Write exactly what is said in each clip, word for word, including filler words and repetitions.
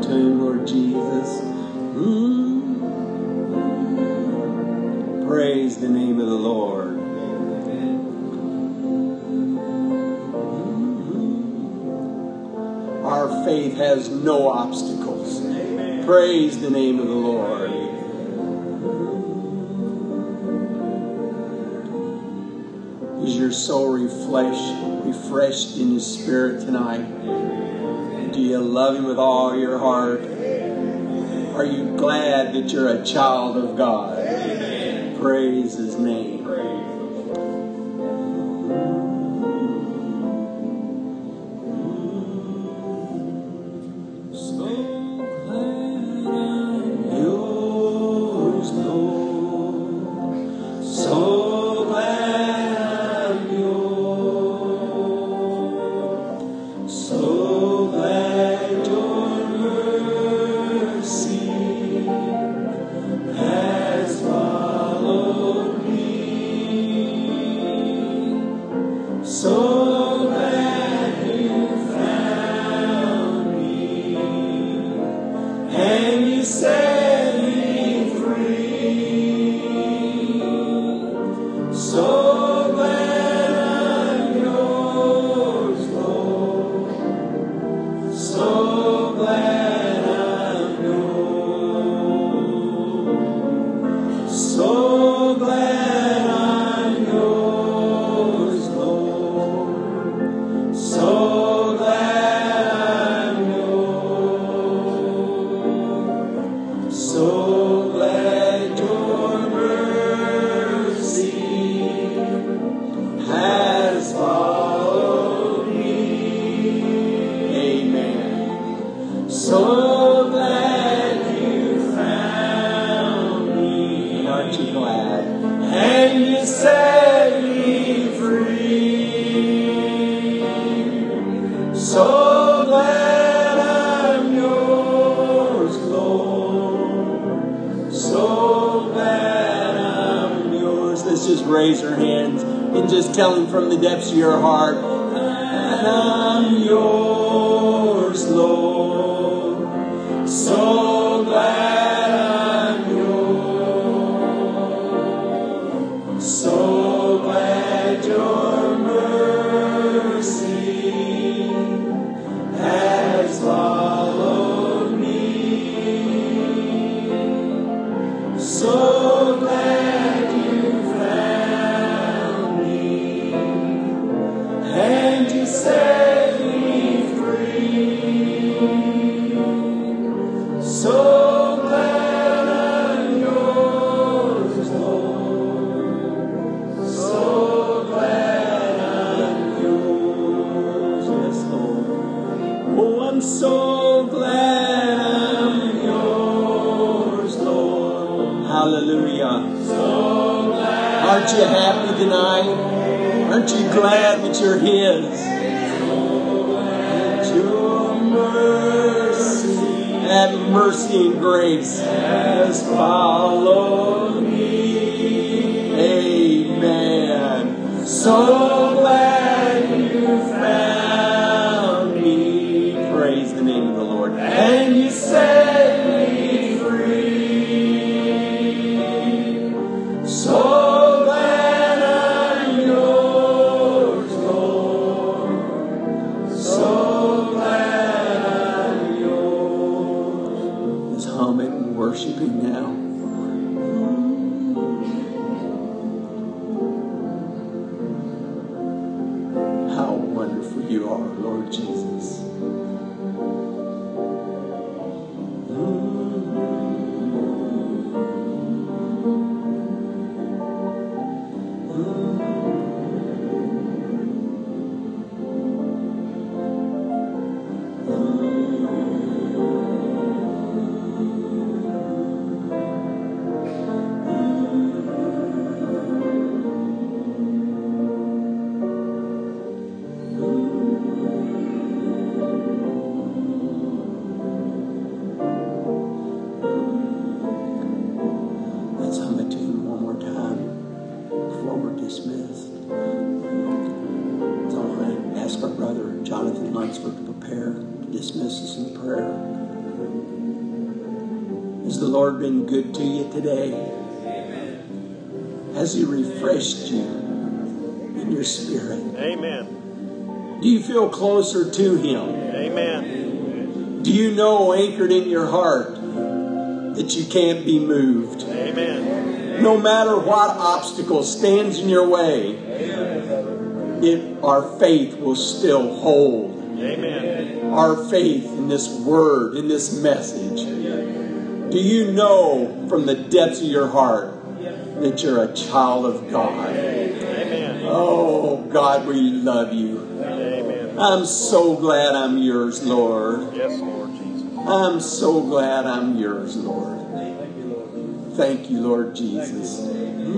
to Him, Lord Jesus. Mm. Praise the name of the Lord. Mm-hmm. Our faith has no obstacles. Praise the name of the Lord. Is your soul refreshed, refreshed in His Spirit tonight? Do you love Him with all your heart? Are you glad that you're a child of God? Praise His name. Tell Him from the depths of your heart, I'm yours, Lord. So glad I'm yours. So glad your mercy has followed me. So glad you found me. And you set me free. So glad I'm yours, Lord. So glad I'm yours, yes, Lord. Oh, I'm so glad I'm yours, Lord. Hallelujah. So glad. Aren't you happy tonight? Aren't you glad that you're His? That your mercy, that mercy and grace has followed me. Amen. So glad you found me. Praise the name of the Lord. And you set me free. So worshiping now. How wonderful you are, Lord Jesus. Jonathan Lunsford to prepare to dismiss us in prayer. Has the Lord been good to you today? Has He refreshed you in your spirit? Amen. Do you feel closer to Him? Amen. Do you know, anchored in your heart, that you can't be moved? Amen. No matter what obstacle stands in your way, it, our faith will still hold. Amen. Our faith in this word, in this message. Do you know from the depths of your heart that you're a child of God? Amen. Oh, God, we love you. Amen. I'm so glad I'm yours, Lord. Yes, Lord Jesus. I'm so glad I'm yours, Lord. Thank you, Lord Jesus.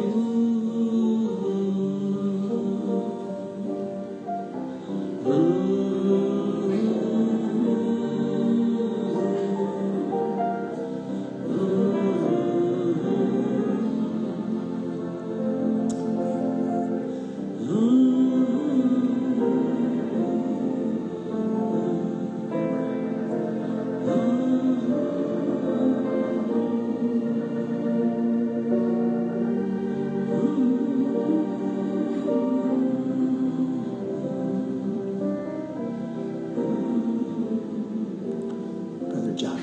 Brother John.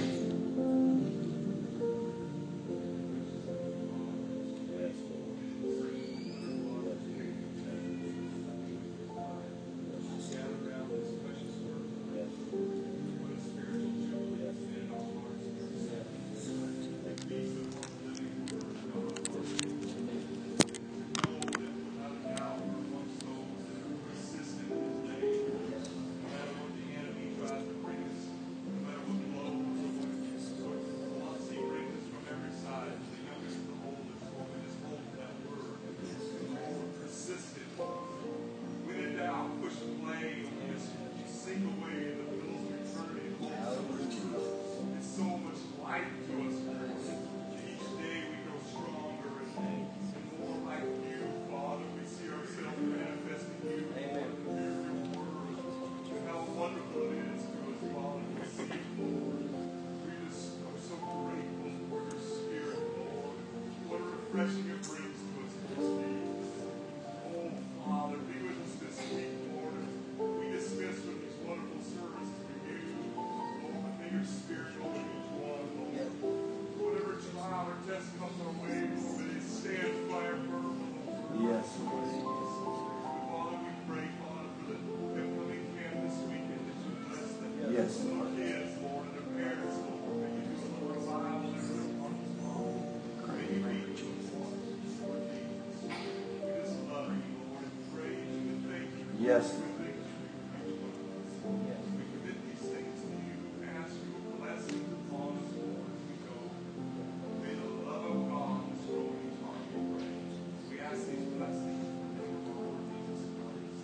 Refreshing your brings to us this week. Oh, Father, be with us this week, Lord. We dismiss with these wonderful services we give you. Lord, may your Spirit go with each one, Lord. Whatever trial or test comes our way, Lord, may it stand fire firm, Lord. Yes. Father, we pray, Father, for the upcoming camp this weekend that you bless them. Yes. Our kids, Lord, and their parents, Lord. May you do a little revival in their hearts, Father. May you be with us, Lord Jesus. We just love you, Lord, and praise you and thank you. Yes. We thank you for your us. We commit these things to you and ask your blessings upon us, Lord, as we go. May the love of God destroy each heart, we pray. We ask these blessings in the name of our Lord Jesus Christ.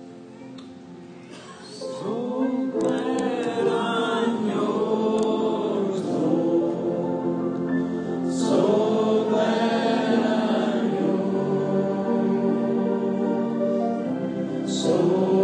So glad I'm yours, Lord. So glad I'm yours. So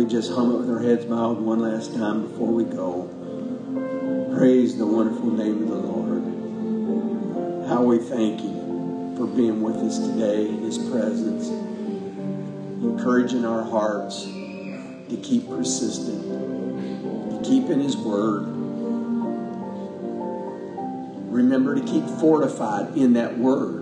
we just hum it with our heads bowed one last time before we go? Praise the wonderful name of the Lord. How we thank you for being with us today in His presence, encouraging our hearts to keep persistent, to keep in His Word. Remember to keep fortified in that Word.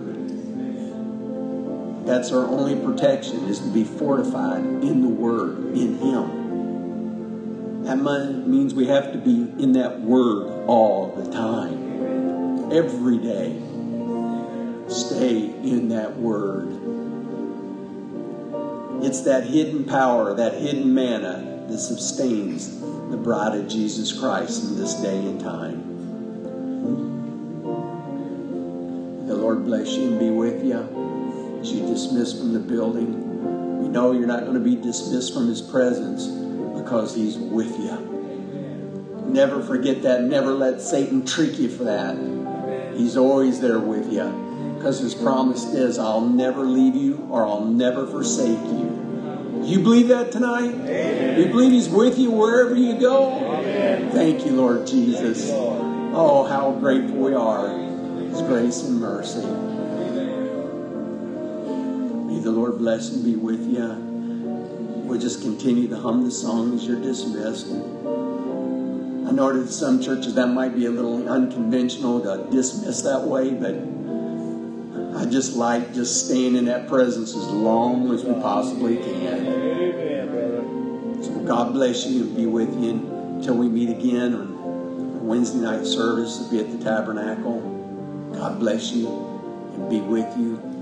That's our only protection, is to be fortified in the Word, in Him. That means we have to be in that Word all the time, every day. Stay in that Word. It's that hidden power, that hidden manna that sustains the bride of Jesus Christ in this day and time. The Lord bless you and be with you as you dismiss from the building. We know you're not going to be dismissed from His presence because He's with you. Never forget that. Never let Satan trick you for that. He's always there with you because His promise is, I'll never leave you or I'll never forsake you. You believe that tonight? Amen. You believe He's with you wherever you go? Amen. Thank you, Lord Jesus. Oh, how grateful we are. His grace and mercy. May the Lord bless and be with you. We'll just continue to hum the song as you're dismissed. I know that some churches that might be a little unconventional to dismiss that way, but I just like just staying in that presence as long as we possibly can. So God bless you and be with you until we meet again on Wednesday night service. It'll be at the Tabernacle. God bless you and be with you.